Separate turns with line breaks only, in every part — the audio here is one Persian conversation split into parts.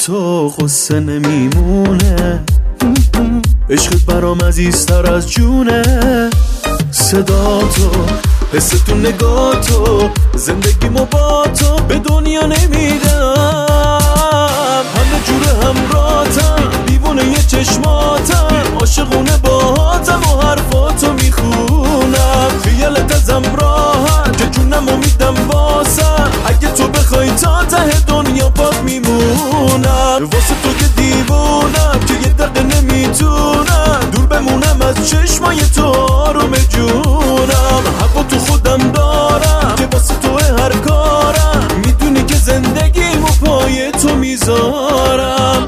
تو غصه نمیمونه، عشقت برام عزیزتر از جونه. صدا تو، حس تو، نگاه تو، زندگیمو با تو به دنیا نمیدم. همه جور همراهتم، دیوونه یه چشماتم، عاشقونه باهاتم و حرفاتو میخونم. خیالت ازم راحت که جونمو میدم واسه، اگه تو بخوای تا ته دنیا پات میمونم. واسه تو که دیوونم که یه دقیقه نمیتونم دور بمونم از چشمای تو آروم جونم. حقا تو خودم دارم که واسه تو هر کارم، میدونی که زندگیمو پای تو میذارم.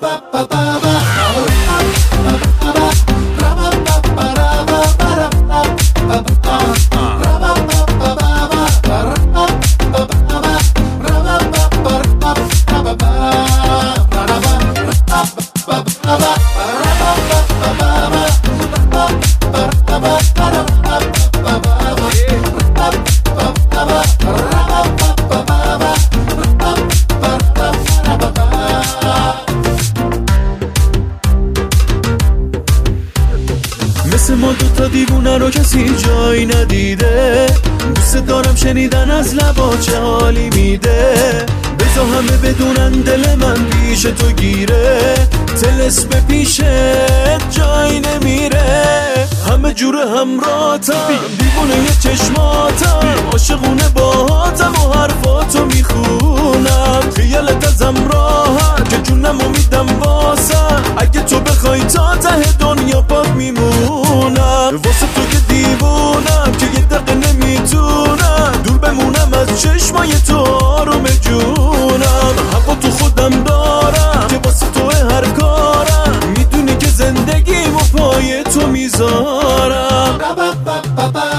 مثل ما دوتا دیوونه رو کسی جایی ندیده، دوست دارم شنیدن از لبا چه حالی میده. بذار همه بدونن دل من پیش تو گیره، تلسم پیشت جایی نمیره. همه جور همراهتم، دیوونه یه چشماتم، عاشقونه باهاتم و حرفاتو میخونم. خیالت ازم راحت که جونمو میدم واسه، اگه تو بخوای تا ته دنیا پات میمونم. واسه تو که دیوونم که یه دقیقه نمیتونم دور بمونم از چشمای تو آروم جونم. حقا تو خودم دارم که واسه تو هر کارم، میدونی که زندگیمو پای تو میذارم.